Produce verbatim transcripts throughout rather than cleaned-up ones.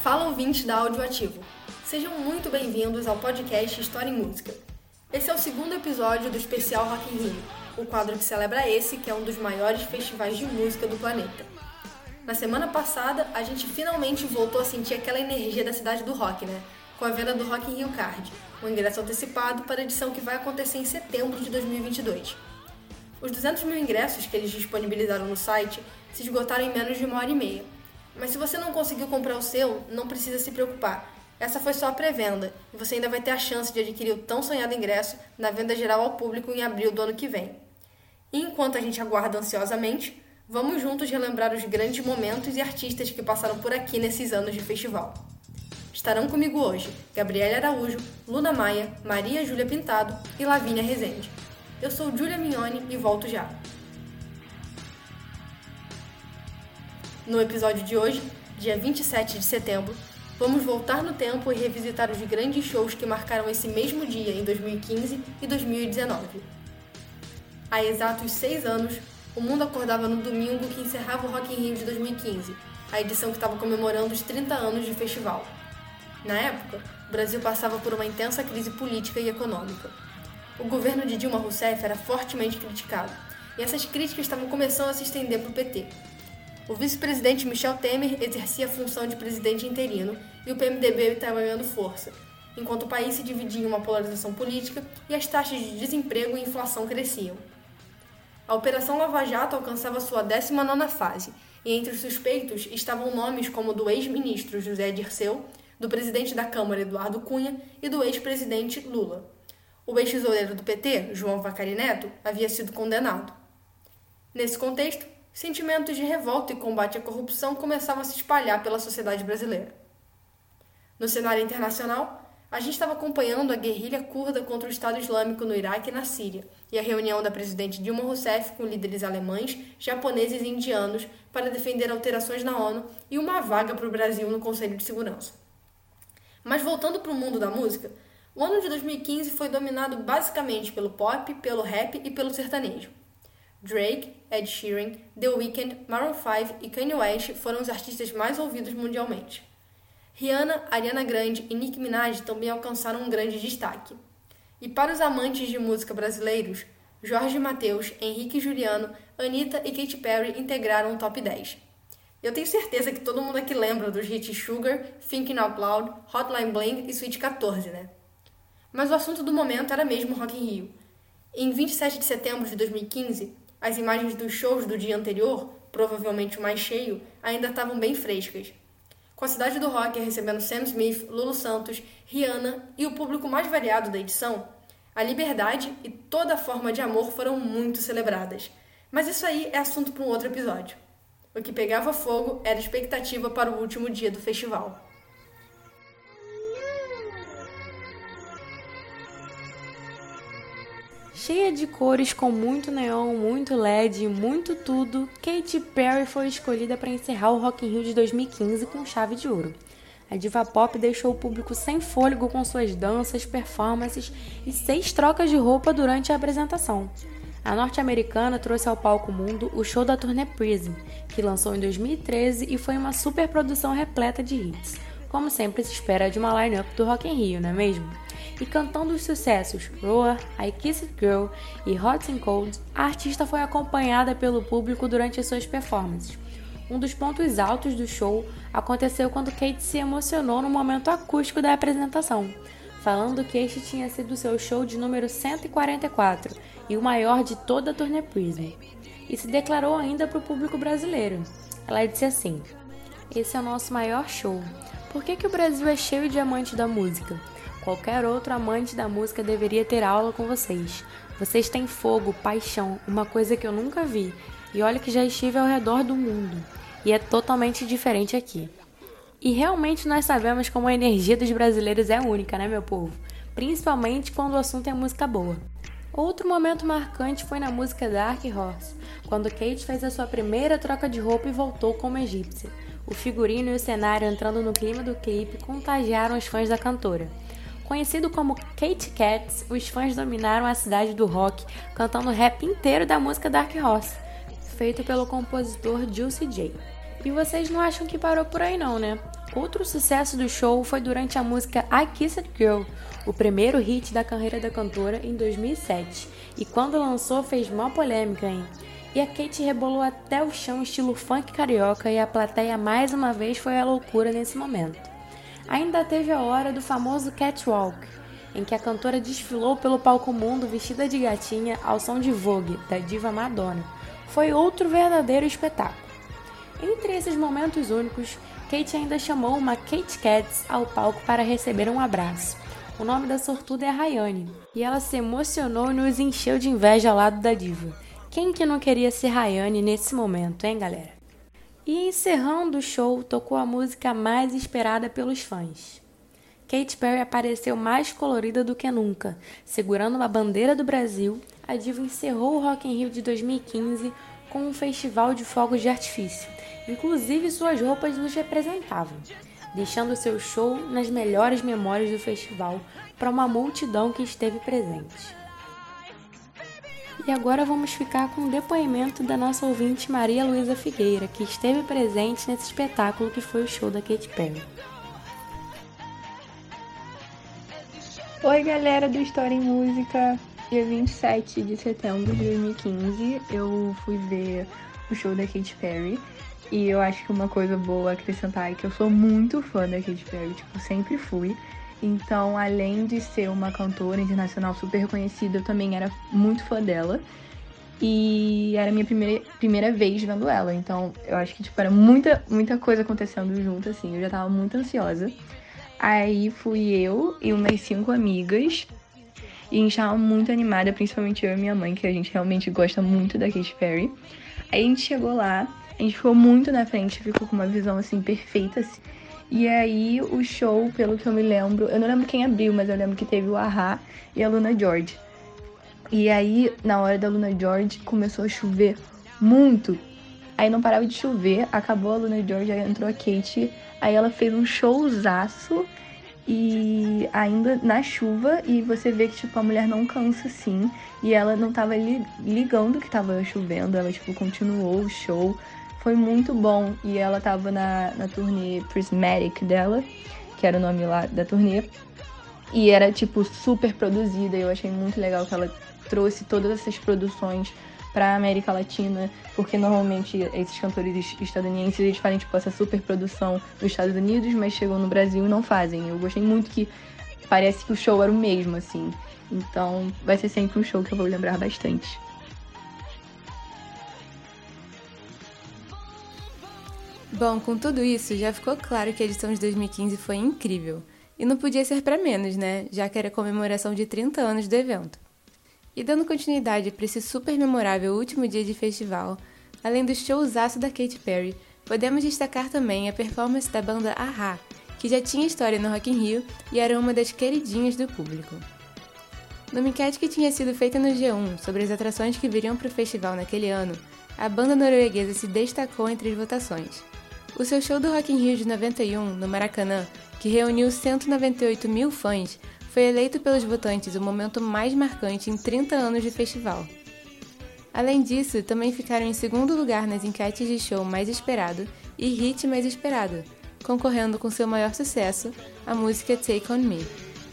Fala, ouvintes da Audioativo. Sejam muito bem-vindos ao podcast História em Música. Esse é o segundo episódio do especial Rock in Rio, o quadro que celebra esse, que é um dos maiores festivais de música do planeta. Na semana passada, a gente finalmente voltou a sentir aquela energia da cidade do rock, né? Com a venda do Rock in Rio Card, um ingresso antecipado para a edição que vai acontecer em setembro de dois mil e vinte e dois. Os duzentos mil ingressos que eles disponibilizaram no site se esgotaram em menos de uma hora e meia. Mas se você não conseguiu comprar o seu, não precisa se preocupar. Essa foi só a pré-venda e você ainda vai ter a chance de adquirir o tão sonhado ingresso na venda geral ao público em abril do ano que vem. E enquanto a gente aguarda ansiosamente, vamos juntos relembrar os grandes momentos e artistas que passaram por aqui nesses anos de festival. Estarão comigo hoje Gabriele Araújo, Luna Maia, Maria Júlia Pintado e Lavínia Rezende. Eu sou Júlia Mignoni e volto já. No episódio de hoje, dia vinte e sete de setembro, vamos voltar no tempo e revisitar os grandes shows que marcaram esse mesmo dia em dois mil e quinze e dois mil e dezenove. Há exatos seis anos, o mundo acordava no domingo que encerrava o Rock in Rio de dois mil e quinze, a edição que estava comemorando os trinta anos de festival. Na época, o Brasil passava por uma intensa crise política e econômica. O governo de Dilma Rousseff era fortemente criticado, e essas críticas estavam começando a se estender para o P T. O vice-presidente Michel Temer exercia a função de presidente interino e o P M D B estava ganhando força, enquanto o país se dividia em uma polarização política e as taxas de desemprego e inflação cresciam. A Operação Lava Jato alcançava sua décima nona fase, e entre os suspeitos estavam nomes como o do ex-ministro José Dirceu, do presidente da Câmara Eduardo Cunha e do ex-presidente Lula. O ex-tesoureiro do P T, João Vacari Neto, havia sido condenado. Nesse contexto, sentimentos de revolta e combate à corrupção começavam a se espalhar pela sociedade brasileira. No cenário internacional, a gente estava acompanhando a guerrilha curda contra o Estado Islâmico no Iraque e na Síria, e a reunião da presidente Dilma Rousseff com líderes alemães, japoneses e indianos para defender alterações na ONU e uma vaga para o Brasil no Conselho de Segurança. Mas voltando para o mundo da música, o ano de dois mil e quinze foi dominado basicamente pelo pop, pelo rap e pelo sertanejo. Drake, Ed Sheeran, The Weeknd, Maroon five e Kanye West foram os artistas mais ouvidos mundialmente. Rihanna, Ariana Grande e Nicki Minaj também alcançaram um grande destaque. E para os amantes de música brasileiros, Jorge Mateus, Henrique e Juliano, Anitta e Katy Perry integraram o top dez. Eu tenho certeza que todo mundo aqui lembra dos hits Sugar, Thinking Out Loud, Hotline Bling e Sweet catorze, né? Mas o assunto do momento era mesmo Rock in Rio. Em vinte e sete de setembro de dois mil e quinze, as imagens dos shows do dia anterior, provavelmente o mais cheio, ainda estavam bem frescas. Com a cidade do rock recebendo Sam Smith, Lulu Santos, Rihanna e o público mais variado da edição, a liberdade e toda a forma de amor foram muito celebradas. Mas isso aí é assunto para um outro episódio. O que pegava fogo era a expectativa para o último dia do festival. Cheia de cores, com muito neon, muito L E D e muito tudo, Katy Perry foi escolhida para encerrar o Rock in Rio de dois mil e quinze com chave de ouro. A diva pop deixou o público sem fôlego com suas danças, performances e seis trocas de roupa durante a apresentação. A norte-americana trouxe ao palco mundo o show da turnê Prism, que lançou em dois mil e treze e foi uma superprodução repleta de hits, como sempre se espera de uma line-up do Rock in Rio, não é mesmo? E cantando os sucessos Roar, I Kissed Girl e Hot and Cold, a artista foi acompanhada pelo público durante as suas performances. Um dos pontos altos do show aconteceu quando Kate se emocionou no momento acústico da apresentação, falando que este tinha sido seu show de número cento e quarenta e quatro e o maior de toda a turnê Prism. E se declarou ainda para o público brasileiro. Ela disse assim: "Esse é o nosso maior show. Por que que o Brasil é cheio de amantes da música? Qualquer outro amante da música deveria ter aula com vocês. Vocês têm fogo, paixão, uma coisa que eu nunca vi. E olha que já estive ao redor do mundo. E é totalmente diferente aqui." E realmente nós sabemos como a energia dos brasileiros é única, né, meu povo? Principalmente quando o assunto é música boa. Outro momento marcante foi na música Dark Horse, quando Kate fez a sua primeira troca de roupa e voltou como egípcia. O figurino e o cenário entrando no clima do clipe contagiaram os fãs da cantora. Conhecido como Kate Cats, os fãs dominaram a cidade do rock, cantando o rap inteiro da música Dark Horse, feito pelo compositor Juicy J. E vocês não acham que parou por aí não, né? Outro sucesso do show foi durante a música I Kissed Girl, o primeiro hit da carreira da cantora em dois mil e sete. E quando lançou fez mó polêmica, hein? E a Kate rebolou até o chão estilo funk carioca e a plateia mais uma vez foi à loucura nesse momento. Ainda teve a hora do famoso catwalk, em que a cantora desfilou pelo palco mundo vestida de gatinha ao som de Vogue, da diva Madonna. Foi outro verdadeiro espetáculo. Entre esses momentos únicos, Kate ainda chamou uma Kate Cats ao palco para receber um abraço. O nome da sortuda é Rayane, e ela se emocionou e nos encheu de inveja ao lado da diva. Quem que não queria ser Rayane nesse momento, hein, galera? E encerrando o show, tocou a música mais esperada pelos fãs. Katy Perry apareceu mais colorida do que nunca. Segurando uma bandeira do Brasil, a diva encerrou o Rock in Rio de dois mil e quinze com um festival de fogos de artifício. Inclusive suas roupas nos representavam, deixando seu show nas melhores memórias do festival para uma multidão que esteve presente. E agora vamos ficar com o depoimento da nossa ouvinte Maria Luísa Figueira, que esteve presente nesse espetáculo que foi o show da Katy Perry. Oi, galera do História em Música. Dia vinte e sete de setembro de dois mil e quinze, eu fui ver o show da Katy Perry. E eu acho que uma coisa boa a acrescentar é que eu sou muito fã da Katy Perry, tipo, sempre fui. Então, além de ser uma cantora internacional super reconhecida, eu também era muito fã dela. E era a minha primeira, primeira vez vendo ela. Então, eu acho que, tipo, era muita, muita coisa acontecendo junto, assim. Eu já tava muito ansiosa. Aí fui eu e umas cinco amigas. E a gente tava muito animada, principalmente eu e minha mãe, que a gente realmente gosta muito da Katy Perry. Aí a gente chegou lá, a gente ficou muito na frente, ficou com uma visão, assim, perfeita, assim. E aí, o show, pelo que eu me lembro... Eu não lembro quem abriu, mas eu lembro que teve o A-ha e a Luna George. E aí, na hora da Luna George, começou a chover muito. Aí não parava de chover, acabou a Luna George, aí entrou a Katy. Aí ela fez um showzaço, e ainda na chuva. E você vê que, tipo, a mulher não cansa, assim. E ela não tava li- ligando que tava chovendo, ela, tipo, continuou o show. Foi muito bom, e ela tava na, na turnê Prismatic dela, que era o nome lá da turnê, e era, tipo, super produzida, e eu achei muito legal que ela trouxe todas essas produções pra América Latina, porque normalmente esses cantores estadunidenses, eles fazem, tipo, essa super produção dos Estados Unidos, mas chegam no Brasil e não fazem. Eu gostei muito que parece que o show era o mesmo, assim, então vai ser sempre um show que eu vou lembrar bastante. Bom, com tudo isso, já ficou claro que a edição de dois mil e quinze foi incrível. E não podia ser para menos, né? Já que era a comemoração de trinta anos do evento. E dando continuidade para esse super memorável último dia de festival, além do showzaço da Katy Perry, podemos destacar também a performance da banda A-ha, que já tinha história no Rock in Rio e era uma das queridinhas do público. Numa enquete que tinha sido feita no G um sobre as atrações que viriam para o festival naquele ano, a banda norueguesa se destacou entre as votações. O seu show do Rock in Rio de noventa e um, no Maracanã, que reuniu cento e noventa e oito mil fãs, foi eleito pelos votantes o momento mais marcante em trinta anos de festival. Além disso, também ficaram em segundo lugar nas enquetes de show mais esperado e hit mais esperado, concorrendo com seu maior sucesso, a música Take On Me.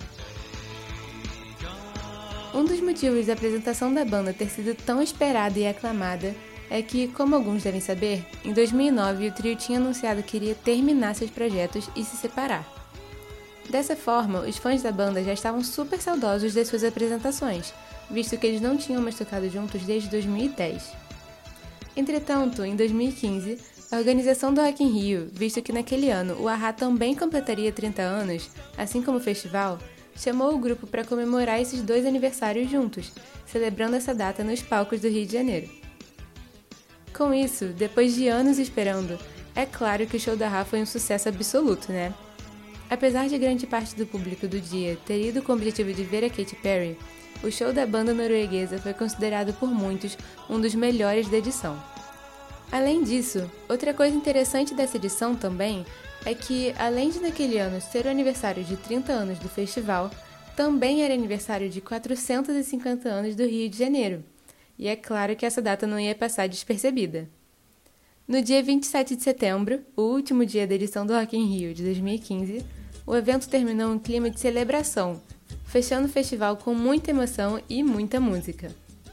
Um dos motivos da apresentação da banda ter sido tão esperada e aclamada é que, como alguns devem saber, em dois mil e nove o trio tinha anunciado que iria terminar seus projetos e se separar. Dessa forma, os fãs da banda já estavam super saudosos das suas apresentações, visto que eles não tinham mais tocado juntos desde dois mil e dez. Entretanto, em dois mil e quinze, a organização do Rock in Rio, visto que naquele ano o A-ha também completaria trinta anos, assim como o festival, chamou o grupo para comemorar esses dois aniversários juntos, celebrando essa data nos palcos do Rio de Janeiro. Com isso, depois de anos esperando, é claro que o show da A-ha foi um sucesso absoluto, né? Apesar de grande parte do público do dia ter ido com o objetivo de ver a Katy Perry, o show da banda norueguesa foi considerado por muitos um dos melhores da edição. Além disso, outra coisa interessante dessa edição também é que, além de naquele ano ser o aniversário de trinta anos do festival, também era aniversário de quatrocentos e cinquenta anos do Rio de Janeiro. E é claro que essa data não ia passar despercebida. No dia vinte e sete de setembro, o último dia da edição do Rock in Rio de dois mil e quinze, o evento terminou em clima de celebração, fechando o festival com muita emoção e muita música.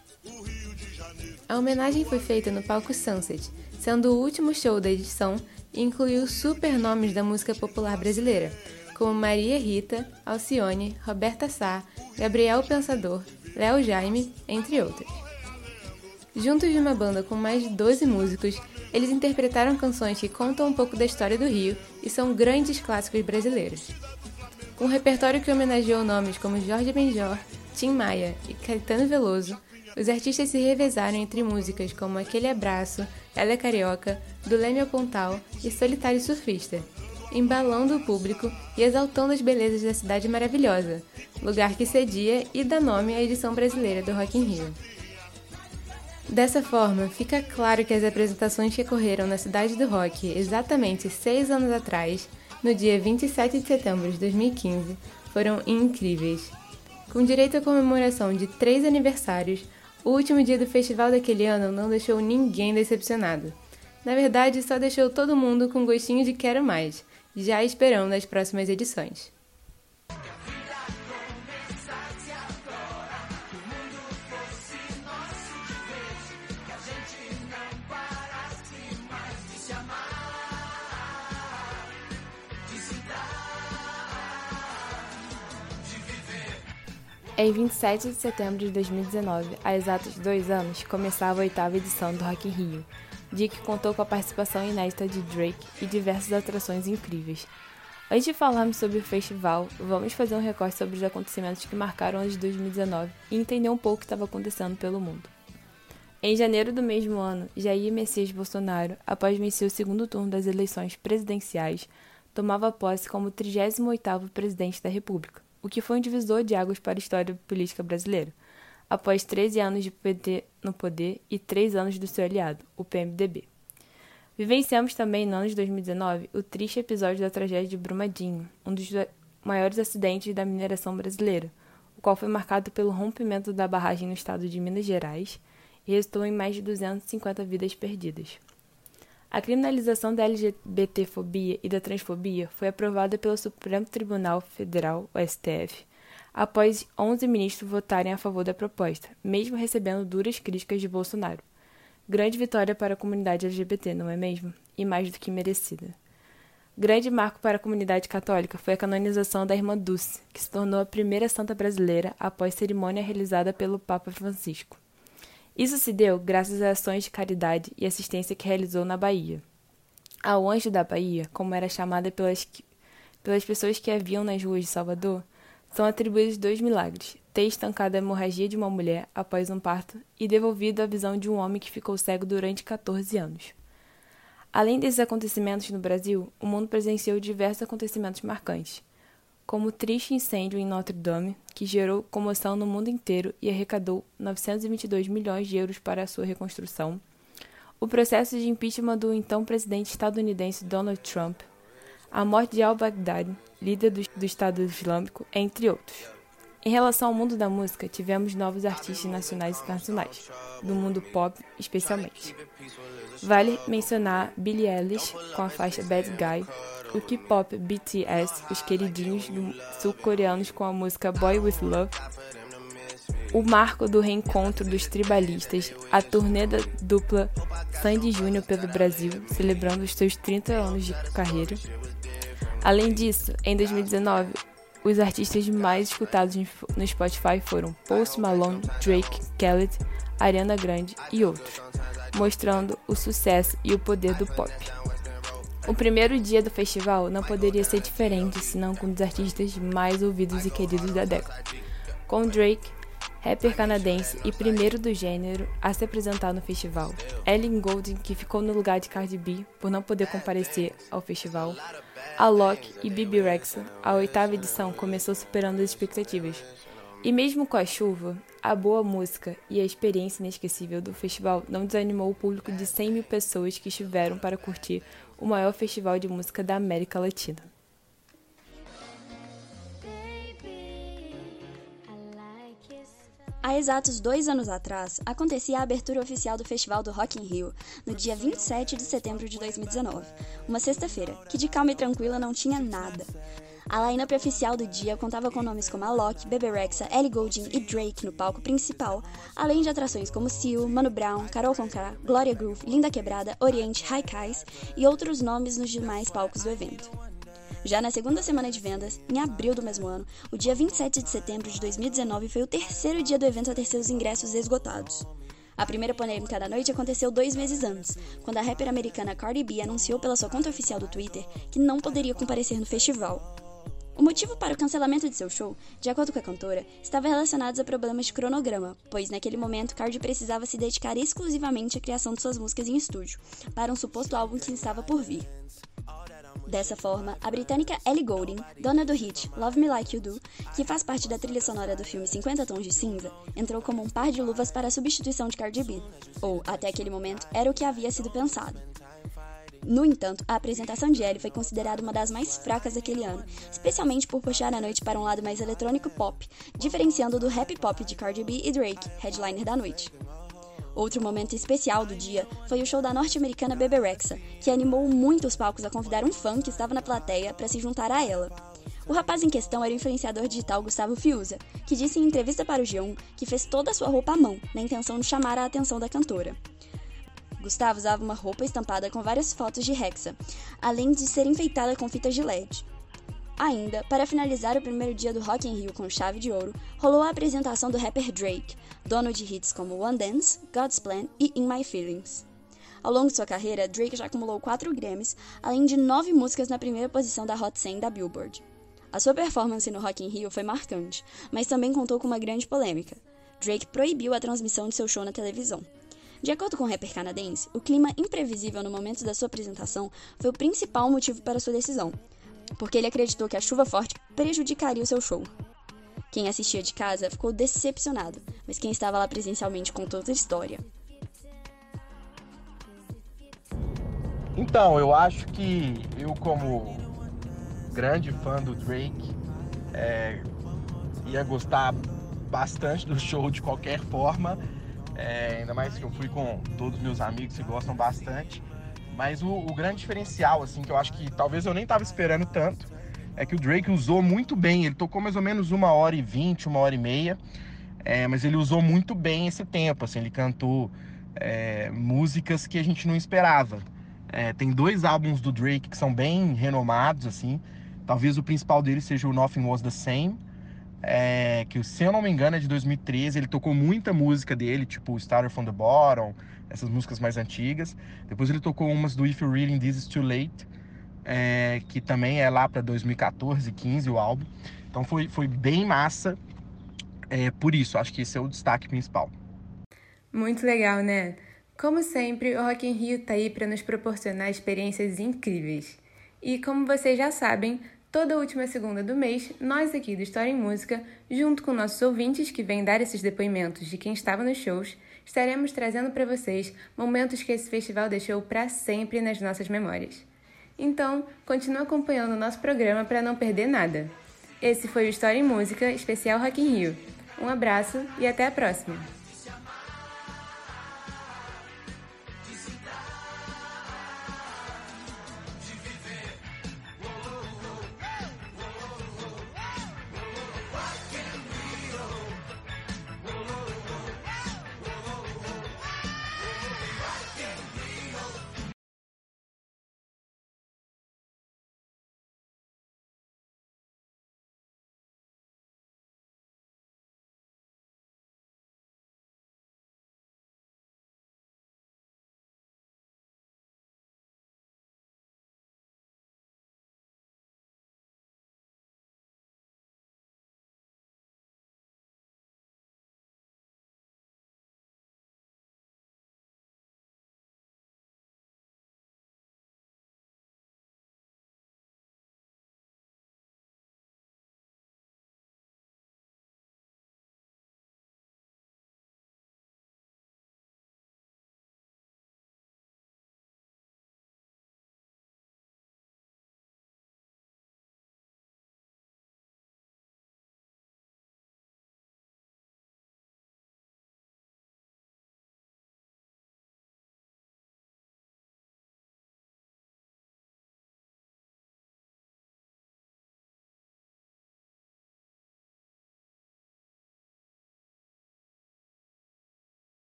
A homenagem foi feita no palco Sunset, sendo o último show da edição e incluiu super nomes da música popular brasileira, como Maria Rita, Alcione, Roberta Sá, Gabriel Pensador, Léo Jaime, entre outros. Juntos de uma banda com mais de doze músicos, eles interpretaram canções que contam um pouco da história do Rio e são grandes clássicos brasileiros. Com um repertório que homenageou nomes como Jorge Benjor, Tim Maia e Caetano Veloso, os artistas se revezaram entre músicas como Aquele Abraço, Ela é Carioca, Do Leme ao Pontal e Solitário Surfista, embalando o público e exaltando as belezas da cidade maravilhosa, lugar que cedia e dá nome à edição brasileira do Rock in Rio. Dessa forma, fica claro que as apresentações que ocorreram na Cidade do Rock exatamente seis anos atrás, no dia vinte e sete de setembro de dois mil e quinze, foram incríveis. Com direito à comemoração de três aniversários, o último dia do festival daquele ano não deixou ninguém decepcionado. Na verdade, só deixou todo mundo com gostinho de quero mais, já esperando as próximas edições. Em vinte e sete de setembro de dois mil e dezenove, há exatos dois anos, começava a oitava edição do Rock in Rio, dia que contou com a participação inédita de Drake e diversas atrações incríveis. Antes de falarmos sobre o festival, vamos fazer um recorte sobre os acontecimentos que marcaram o ano de dois mil e dezenove e entender um pouco o que estava acontecendo pelo mundo. Em janeiro do mesmo ano, Jair Messias Bolsonaro, após vencer o segundo turno das eleições presidenciais, tomava posse como trigésimo oitavo presidente da República, o que foi um divisor de águas para a história política brasileira, após treze anos de P T no poder e três anos do seu aliado, o P M D B. Vivenciamos também, no ano de dois mil e dezenove, o triste episódio da tragédia de Brumadinho, um dos maiores acidentes da mineração brasileira, o qual foi marcado pelo rompimento da barragem no estado de Minas Gerais e resultou em mais de duzentas e cinquenta vidas perdidas. A criminalização da L G B T fobia e da transfobia foi aprovada pelo Supremo Tribunal Federal, o S T F, após onze ministros votarem a favor da proposta, mesmo recebendo duras críticas de Bolsonaro. Grande vitória para a comunidade L G B T, não é mesmo? E mais do que merecida. Grande marco para a comunidade católica foi a canonização da Irmã Dulce, que se tornou a primeira santa brasileira após cerimônia realizada pelo Papa Francisco. Isso se deu graças às ações de caridade e assistência que realizou na Bahia. Ao Anjo da Bahia, como era chamada pelas, pelas pessoas que a viam nas ruas de Salvador, são atribuídos dois milagres: ter estancado a hemorragia de uma mulher após um parto e devolvido a visão de um homem que ficou cego durante catorze anos. Além desses acontecimentos no Brasil, o mundo presenciou diversos acontecimentos marcantes, como o triste incêndio em Notre Dame, que gerou comoção no mundo inteiro e arrecadou novecentos e vinte e dois milhões de euros para a sua reconstrução, o processo de impeachment do então presidente estadunidense Donald Trump, a morte de al-Baghdadi, líder do, do Estado Islâmico, entre outros. Em relação ao mundo da música, tivemos novos artistas nacionais e internacionais, do mundo pop especialmente. Vale mencionar Billie Eilish com a faixa Bad Guy, o K-pop B T S, os queridinhos sul-coreanos com a música Boy With Love, o marco do reencontro dos tribalistas, a turnê da dupla Sandy Júnior pelo Brasil, celebrando os seus trinta anos de carreira. Além disso, em dois mil e dezenove, os artistas mais escutados no Spotify foram Post Malone, Drake, Khaled, Ariana Grande e outros, mostrando o sucesso e o poder do pop. O primeiro dia do festival não poderia ser diferente senão com um dos artistas mais ouvidos e queridos da década, com Drake, rapper canadense e primeiro do gênero a se apresentar no festival, Ellie Goulding, que ficou no lugar de Cardi B por não poder comparecer ao festival, Alok e Bebe Rexha. A oitava edição começou superando as expectativas. E mesmo com a chuva, a boa música e a experiência inesquecível do festival não desanimou o público de cem mil pessoas que estiveram para curtir o maior festival de música da América Latina. Há exatos dois anos atrás, acontecia a abertura oficial do Festival do Rock in Rio, no dia vinte e sete de setembro de dois mil e dezenove, uma sexta-feira, que de calma e tranquila não tinha nada. A line-up oficial do dia contava com nomes como Alok, Bebe Rexha, Ellie Goulding e Drake no palco principal, além de atrações como Seal, Mano Brown, Carol Conká, Glória Groove, Linda Quebrada, Oriente, Haikais e outros nomes nos demais palcos do evento. Já na segunda semana de vendas, em abril do mesmo ano, o dia vinte e sete de setembro de dois mil e dezenove foi o terceiro dia do evento a ter seus ingressos esgotados. A primeira polêmica da noite aconteceu dois meses antes, quando a rapper americana Cardi B anunciou pela sua conta oficial do Twitter que não poderia comparecer no festival. O motivo para o cancelamento de seu show, de acordo com a cantora, estava relacionado a problemas de cronograma, pois naquele momento Cardi precisava se dedicar exclusivamente à criação de suas músicas em estúdio, para um suposto álbum que estava por vir. Dessa forma, a britânica Ellie Goulding, dona do hit Love Me Like You Do, que faz parte da trilha sonora do filme cinquenta Tons de Cinza, entrou como um par de luvas para a substituição de Cardi B, ou, até aquele momento, era o que havia sido pensado. No entanto, a apresentação de Ellie foi considerada uma das mais fracas daquele ano, especialmente por puxar a noite para um lado mais eletrônico pop, diferenciando do rap pop de Cardi B e Drake, headliner da noite. Outro momento especial do dia foi o show da norte-americana Bebe Rexha, que animou muito os palcos a convidar um fã que estava na plateia para se juntar a ela. O rapaz em questão era o influenciador digital Gustavo Fiuza, que disse em entrevista para o G um que fez toda a sua roupa à mão, na intenção de chamar a atenção da cantora. Gustavo usava uma roupa estampada com várias fotos de Rexha, além de ser enfeitada com fitas de L E D. Ainda, para finalizar o primeiro dia do Rock in Rio com chave de ouro, rolou a apresentação do rapper Drake, dono de hits como One Dance, God's Plan e In My Feelings. Ao longo de sua carreira, Drake já acumulou quatro Grammys, além de nove músicas na primeira posição da Hot cem da Billboard. A sua performance no Rock in Rio foi marcante, mas também contou com uma grande polêmica. Drake proibiu a transmissão de seu show na televisão. De acordo com o rapper canadense, o clima imprevisível no momento da sua apresentação foi o principal motivo para sua decisão, porque ele acreditou que a chuva forte prejudicaria o seu show. Quem assistia de casa ficou decepcionado, mas quem estava lá presencialmente contou outra história. Então, eu acho que eu, como grande fã do Drake, é, ia gostar bastante do show de qualquer forma. É, ainda mais que eu fui com todos os meus amigos que gostam bastante. Mas o, o grande diferencial, assim, que eu acho que talvez eu nem estava esperando tanto, é que o Drake usou muito bem. Ele tocou mais ou menos uma hora e vinte, uma hora e meia, é, mas ele usou muito bem esse tempo, assim, ele cantou é, músicas que a gente não esperava. É, tem dois álbuns do Drake que são bem renomados, assim. Talvez o principal deles seja o Nothing Was The Same, É, que, se eu não me engano, é de dois mil e treze. Ele tocou muita música dele, tipo Started From The Bottom, essas músicas mais antigas. Depois ele tocou umas do If You're Reading This Is Too Late, é, que também é lá para dois mil e quatorze, quinze o álbum. Então foi, foi bem massa, é, por isso, acho que esse é o destaque principal. Muito legal, né? Como sempre, o Rock in Rio tá aí para nos proporcionar experiências incríveis. E como vocês já sabem, toda última segunda do mês, nós aqui do História em Música, junto com nossos ouvintes que vêm dar esses depoimentos de quem estava nos shows, estaremos trazendo para vocês momentos que esse festival deixou para sempre nas nossas memórias. Então, continue acompanhando o nosso programa para não perder nada. Esse foi o História em Música, especial Rock in Rio. Um abraço e até a próxima!